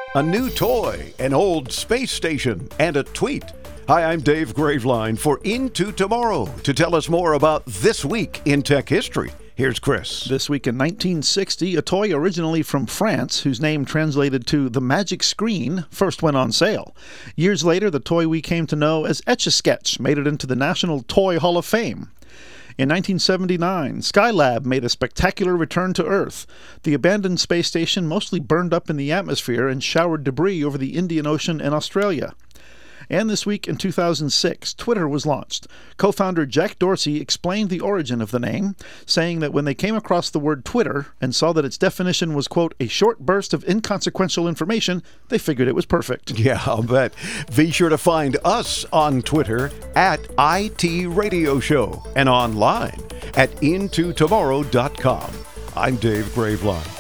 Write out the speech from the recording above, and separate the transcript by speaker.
Speaker 1: a new toy, an old space station, and a tweet. Hi, I'm Dave Graveline for Into Tomorrow. To tell us more about this week in tech history, here's Chris.
Speaker 2: This week in 1960, a toy originally from France, whose name translated to the Magic Screen, first went on sale. Years later, the toy we came to know as Etch-a-Sketch made it into the National Toy Hall of Fame. In 1979, Skylab made a spectacular return to Earth. The abandoned space station mostly burned up in the atmosphere and showered debris over the Indian Ocean and Australia. And this week in 2006, Twitter was launched. Co-founder Jack Dorsey explained the origin of the name, saying that when they came across the word Twitter and saw that its definition was, quote, a short burst of inconsequential information, they figured it was perfect.
Speaker 1: Yeah, I'll bet. Be sure to find us on Twitter at IT Radio Show and online at intotomorrow.com. I'm Dave Graveline.